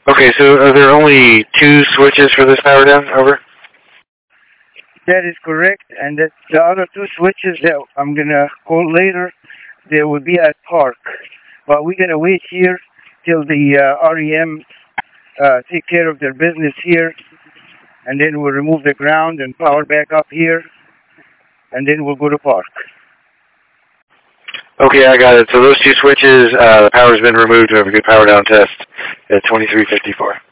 Okay, so are there only two switches for this power down? Over. That is correct, and that the other two switches that I'm gonna call later, they will be at park. But we're gonna wait here till the REM take care of their business here, and then we'll remove the ground and power back up here, and then we'll go to park. Okay, I got it. So those two switches, the power's been removed. We have a good power down test at 2354.